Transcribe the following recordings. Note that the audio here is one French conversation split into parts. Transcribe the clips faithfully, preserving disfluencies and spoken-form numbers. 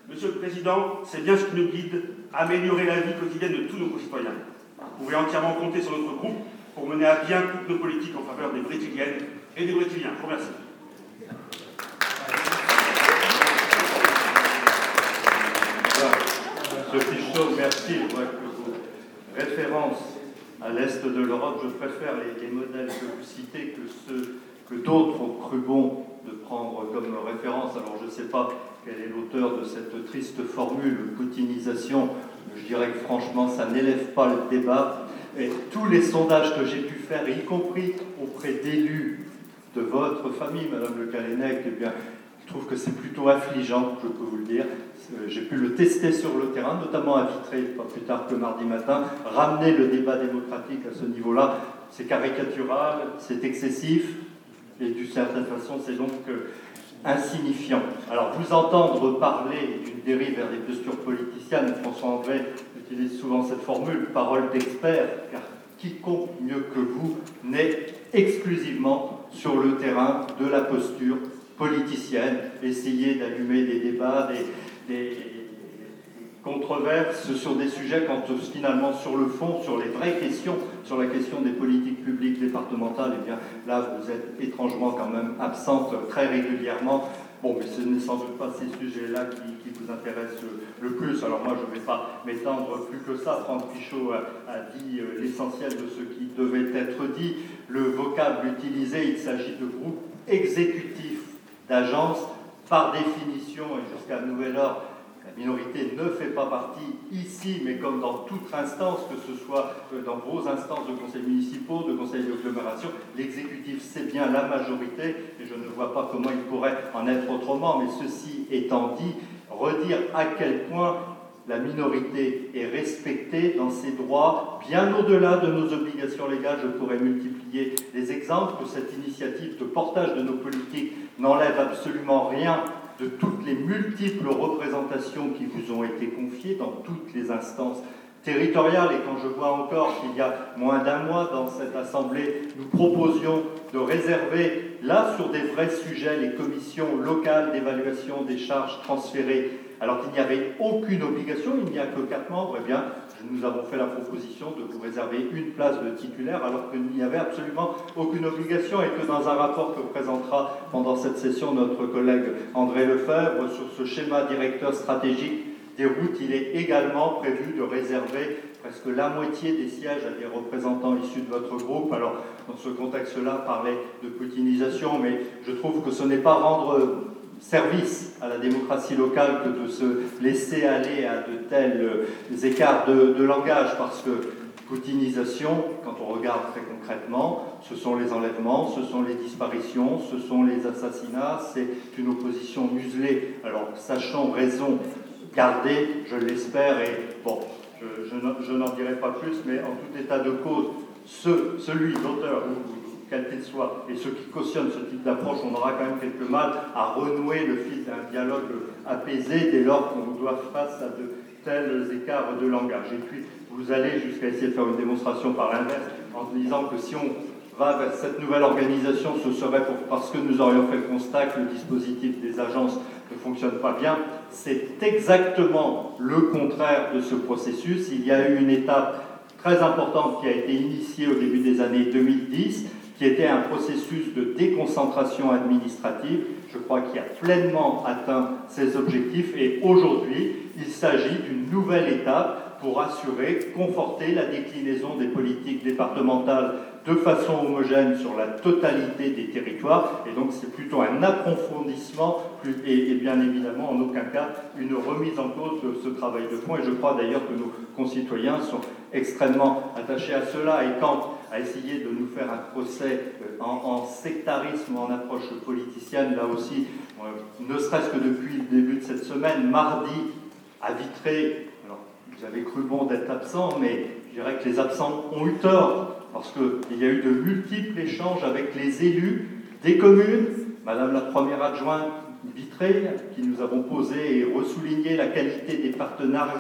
Monsieur le Président, c'est bien ce qui nous guide, améliorer la vie quotidienne de tous nos concitoyens. Vous pouvez entièrement compter sur notre groupe pour mener à bien toutes nos politiques en faveur des Brétiliennes et des Brétiliens. Je vous remercie. Monsieur Fichot, merci. Je vois que vos références à l'Est de l'Europe, je préfère les, les modèles que vous citez que ceux que d'autres ont cru bon de prendre comme référence. Alors je ne sais pas quel est l'auteur de cette triste formule, poutinisation. Je dirais que franchement, ça n'élève pas le débat. Et tous les sondages que j'ai pu faire, y compris auprès d'élus de votre famille, Madame Le Callennec, eh bien, je trouve que c'est plutôt affligeant, je peux vous le dire. J'ai pu le tester sur le terrain, notamment à Vitré, pas plus tard que mardi matin. Ramener le débat démocratique à ce niveau-là, c'est caricatural, c'est excessif, et d'une certaine façon, c'est donc euh, insignifiant. Alors, vous entendre parler d'une dérive vers des postures politiciennes, François André utilise souvent cette formule, parole d'expert, car quiconque mieux que vous n'est exclusivement sur le terrain de la posture politicienne, essayer d'allumer des débats, des, des controverses sur des sujets quand finalement sur le fond, sur les vraies questions, sur la question des politiques publiques départementales, et eh bien là vous êtes étrangement quand même absente très régulièrement. Bon, mais ce n'est sans doute pas ces sujets-là qui, qui vous intéressent le plus. Alors moi, je ne vais pas m'étendre plus que ça. Franck Fichot a, a dit euh, l'essentiel de ce qui devait être dit. Le vocable utilisé, il s'agit de groupes exécutifs d'agences. Par définition, et jusqu'à nouvel ordre, la minorité ne fait pas partie ici, mais comme dans toute instance, que ce soit dans vos instances de conseils municipaux, de conseils d'agglomération, l'exécutif c'est bien la majorité, et je ne vois pas comment il pourrait en être autrement, mais ceci étant dit, redire à quel point la minorité est respectée dans ses droits, bien au-delà de nos obligations légales. Je pourrais multiplier les exemples que cette initiative de portage de nos politiques n'enlève absolument rien de toutes les multiples représentations qui vous ont été confiées dans toutes les instances territoriales. Et quand je vois encore qu'il y a moins d'un mois dans cette Assemblée, nous proposions de réserver, là, sur des vrais sujets, les commissions locales d'évaluation des charges transférées, alors qu'il n'y avait aucune obligation, il n'y a que quatre membres, eh bien, nous avons fait la proposition de vous réserver une place de titulaire, alors qu'il n'y avait absolument aucune obligation, et que dans un rapport que présentera pendant cette session notre collègue André Lefebvre sur ce schéma directeur stratégique des routes, il est également prévu de réserver presque la moitié des sièges à des représentants issus de votre groupe. Alors, dans ce contexte-là, parler de poutinisation, mais je trouve que ce n'est pas rendre service à la démocratie locale que de se laisser aller à de tels écarts de, de langage, parce que poutinisation, quand on regarde très concrètement, ce sont les enlèvements, ce sont les disparitions, ce sont les assassinats, c'est une opposition muselée. Alors, sachant raison garder, je l'espère, et bon, je, je, je n'en dirai pas plus, mais en tout état de cause, ce, celui, l'auteur, quel qu'il soit, et ceux qui cautionnent ce type d'approche, on aura quand même quelque mal à renouer le fil d'un dialogue apaisé dès lors qu'on doit face à de tels écarts de langage. Et puis, vous allez jusqu'à essayer de faire une démonstration par l'inverse, en disant que si on va vers cette nouvelle organisation, ce serait pour, parce que nous aurions fait le constat que le dispositif des agences ne fonctionne pas bien. C'est exactement le contraire de ce processus. Il y a eu une étape très importante qui a été initiée au début des années deux mille dix, qui était un processus de déconcentration administrative. Je crois qu'il a pleinement atteint ses objectifs, et aujourd'hui, il s'agit d'une nouvelle étape pour assurer, conforter la déclinaison des politiques départementales de façon homogène sur la totalité des territoires. Et donc c'est plutôt un approfondissement et, et bien évidemment en aucun cas une remise en cause de ce travail de fond. Et je crois d'ailleurs que nos concitoyens sont extrêmement attachés à cela. Et quant à essayer de nous faire un procès en, en sectarisme, en approche politicienne, là aussi, ne serait-ce que depuis le début de cette semaine, mardi, à Vitré, alors vous avez cru bon d'être absent, mais je dirais que les absents ont eu tort, parce qu'il y a eu de multiples échanges avec les élus des communes. Madame la première adjointe Vitré, qui nous avons posé et ressouligné la qualité des partenariats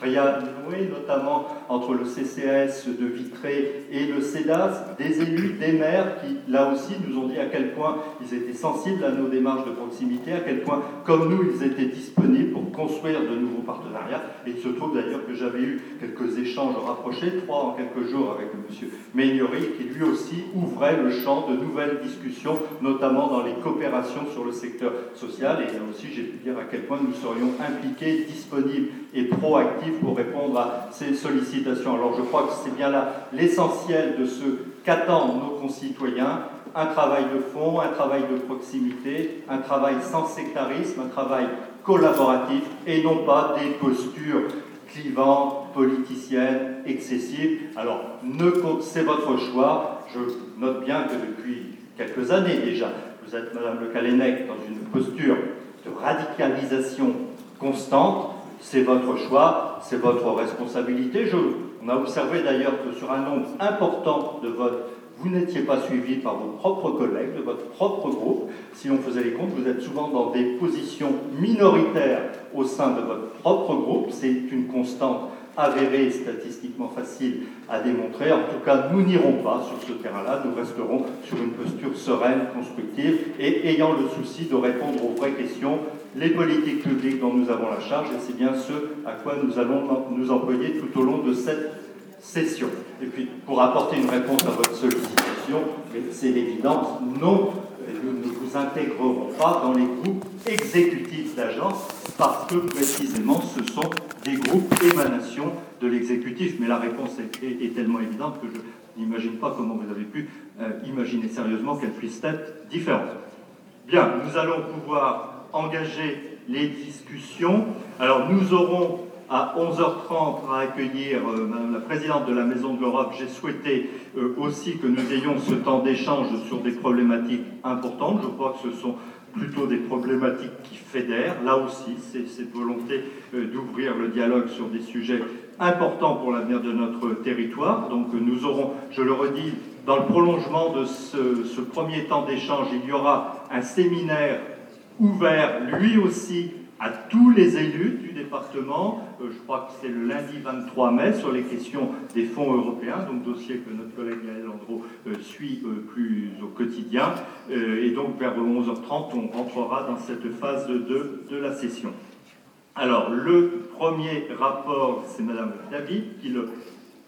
noués, notamment entre le C C S de Vitré et le C E D A S, des élus, des maires qui, là aussi, nous ont dit à quel point ils étaient sensibles à nos démarches de proximité, à quel point, comme nous, ils étaient disponibles pour construire de nouveaux partenariats. Et il se trouve d'ailleurs que j'avais eu quelques échanges rapprochés, trois en quelques jours, avec M. Meignery, qui lui aussi ouvrait le champ de nouvelles discussions, notamment dans les coopérations sur le secteur social. Et là aussi, j'ai pu dire à quel point nous serions impliqués, disponibles et proactifs pour répondre à ces sollicitations. Alors je crois que c'est bien là l'essentiel de ce qu'attendent nos concitoyens, un travail de fond, un travail de proximité, un travail sans sectarisme, un travail collaboratif et non pas des postures clivantes, politiciennes, excessives. Alors, ne, c'est votre choix. Je note bien que depuis quelques années déjà, vous êtes, Madame Le Callennec, dans une posture de radicalisation constante. C'est votre choix, c'est votre responsabilité. Je, on a observé d'ailleurs que sur un nombre important de votes, vous n'étiez pas suivi par vos propres collègues, de votre propre groupe. Si on faisait les comptes, vous êtes souvent dans des positions minoritaires au sein de votre propre groupe. C'est une constante avérée, statistiquement facile à démontrer. En tout cas, nous n'irons pas sur ce terrain-là. Nous resterons sur une posture sereine, constructive, et ayant le souci de répondre aux vraies questions, les politiques publiques dont nous avons la charge, et c'est bien ce à quoi nous allons nous employer tout au long de cette session. Et puis, pour apporter une réponse à votre sollicitation, c'est l'évidence, non, nous ne vous intégrerons pas dans les groupes exécutifs d'agence, parce que précisément ce sont des groupes émanations de l'exécutif. Mais la réponse est, est, est tellement évidente que je n'imagine pas comment vous avez pu euh, imaginer sérieusement qu'elle puisse être différente. Bien, nous allons pouvoir engager les discussions. Alors, nous aurons à onze heures trente à accueillir euh, Madame la Présidente de la Maison de l'Europe. J'ai souhaité euh, aussi que nous ayons ce temps d'échange sur des problématiques importantes. Je crois que ce sont plutôt des problématiques qui fédèrent. Là aussi, c'est cette volonté euh, d'ouvrir le dialogue sur des sujets importants pour l'avenir de notre territoire. Donc nous aurons, je le redis, dans le prolongement de ce, ce premier temps d'échange, il y aura un séminaire ouvert, lui aussi, à tous les élus du département. Euh, je crois que c'est le lundi vingt-trois mai sur les questions des fonds européens, donc dossier que notre collègue Gaël Landreau euh, suit euh, plus au quotidien. Euh, et donc vers onze heures trente, on rentrera dans cette phase deux de la session. Alors, le premier rapport, c'est Madame David qui le...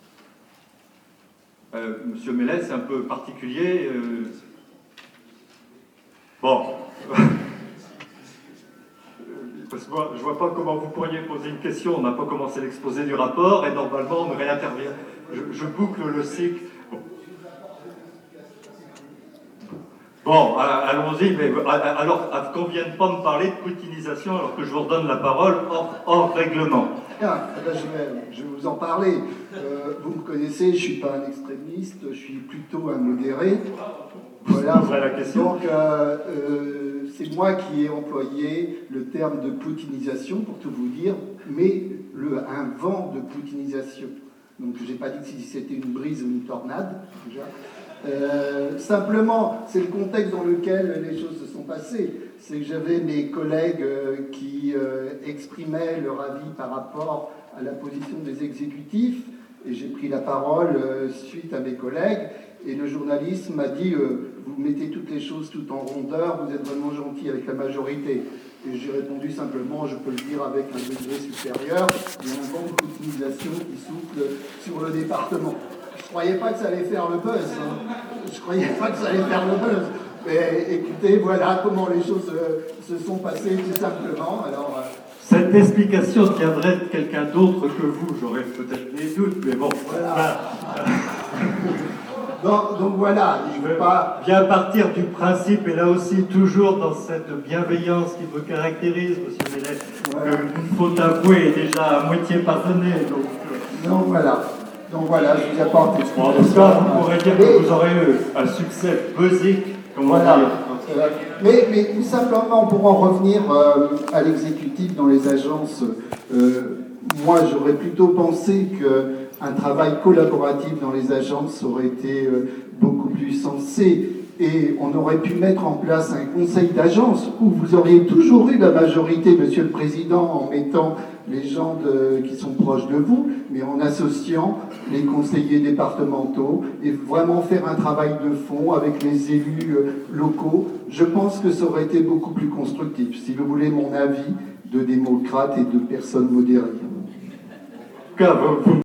Euh, Monsieur Mellet, c'est un peu particulier. Euh... Bon... Parce que moi, je ne vois pas comment vous pourriez poser une question. On n'a pas commencé l'exposé du rapport et normalement on ne réintervient. Je, je boucle le cycle. Bon, bon allons-y, mais alors qu'on ne vienne pas me parler de poutinisation alors que je vous redonne la parole hors, hors règlement. Bien, je vais, je vais vous en parler. Euh, vous me connaissez, je ne suis pas un extrémiste, je suis plutôt un modéré. Voilà, la question. Donc, euh, euh, c'est moi qui ai employé le terme de poutinisation, pour tout vous dire, mais le, un vent de poutinisation. Donc, je n'ai pas dit si c'était une brise ou une tornade, déjà. Euh, simplement, c'est le contexte dans lequel les choses se sont passées. C'est que j'avais mes collègues euh, qui euh, exprimaient leur avis par rapport à la position des exécutifs, et j'ai pris la parole euh, suite à mes collègues, et le journaliste m'a dit euh, « Vous mettez toutes les choses tout en rondeur, vous êtes vraiment gentil avec la majorité ». Et j'ai répondu simplement, je peux le dire avec un degré supérieur, il y a un vent de poutinisation qui souffle sur le département. Je ne croyais pas que ça allait faire le buzz. Hein. Je ne croyais pas que ça allait faire le buzz. Mais écoutez, voilà comment les choses euh, se sont passées tout simplement. Alors, euh, cette explication viendrait de quelqu'un d'autre que vous, j'aurais peut-être des doutes, mais bon. Voilà. donc, donc voilà, je ne veux pas... Bien partir du principe, et là aussi toujours dans cette bienveillance qui me caractérise, monsieur Mellet, voilà. Une faute avouée est déjà à moitié pardonnée. Donc, euh... donc voilà. Donc voilà, je vous apporte l'explication. En tout cas, vous pourrez dire que vous aurez eu un succès basique, comme voilà. on dit. Euh, mais, mais tout simplement, pour en revenir euh, à l'exécutif dans les agences, euh, moi j'aurais plutôt pensé qu'un travail collaboratif dans les agences aurait été euh, beaucoup plus sensé Et on aurait pu mettre en place un conseil d'agence où vous auriez toujours eu la majorité, Monsieur le Président, en mettant les gens de, qui sont proches de vous, mais en associant les conseillers départementaux et vraiment faire un travail de fond avec les élus locaux. Je pense que ça aurait été beaucoup plus constructif, si vous voulez mon avis de démocrate et de personne modérée. En tout cas, vous